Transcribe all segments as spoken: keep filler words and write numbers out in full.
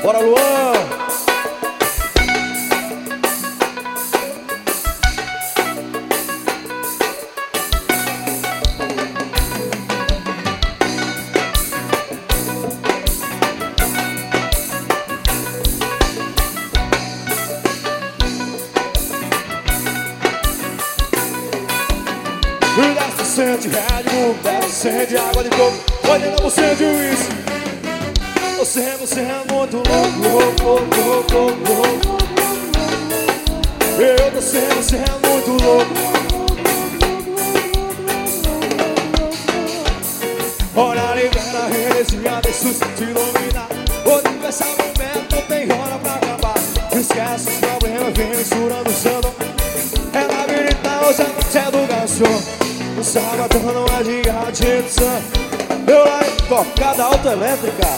Bora, Luan! dez por cento de Red Bull, dez por cento de água de coco, oitenta por cento de uísque. Você, você é muito louco, louco, louco, louco, louco. Eu tô sendo, você é muito louco. Olha, libera a heresia, deixa isso te iluminar. O universal momento não tem hora pra acabar. Esquece os problemas, vem misturando o santo. É labirintar hoje a noite é do garçom. O sábado não é de radioação. Eu lá em tocada autoelétrica.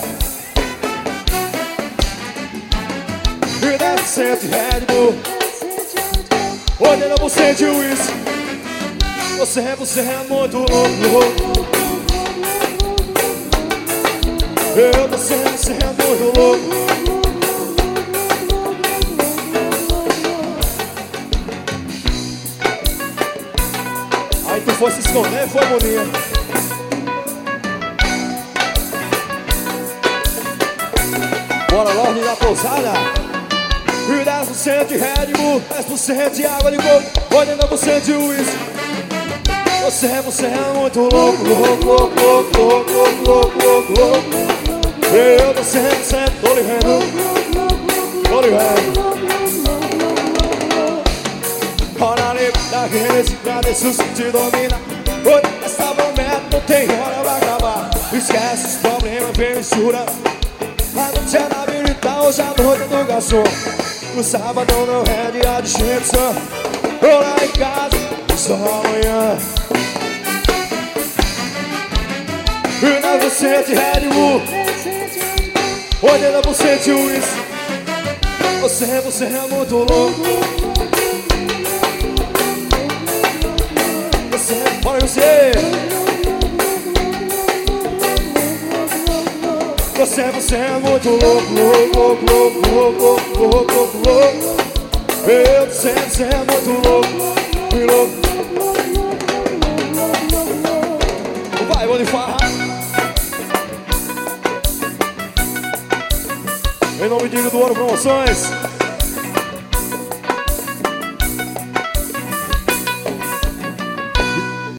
E dez por cento de Red Bull, oitenta por cento de uísque. Você, você é muito louco. Eu tô sendo, você é muito louco. Aí tu foi se esconder, foi bonito. Bora, Lorde da Pousada. E dez por cento de Red Bull, dez por cento de água de coco, oitenta por cento de uísque. Você, você é muito louco, louco, louco, louco, louco, louco, louco, louco. Eu tô sempre, sempre, tô ligando, tô ligando. Hora livre da resigna, deixa o te domina. Hoje essa promessa não tem hora pra acabar. Esquece os problemas, vem mistura. A noite é na virita, hoje a noite é do garçom. No sábado não é dia de exceção. Tô lá em casa, só amanhã. E dez por cento de Red Bull, oitenta por cento de uísque. Você, você é muito louco. Você, bora você. Você, você é muito louco, louco, louco, louco, louco, louco, louco. Eu sei, você é muito louco, louco. Vai, vou de farra. Em nome de Do Ouro Promoções.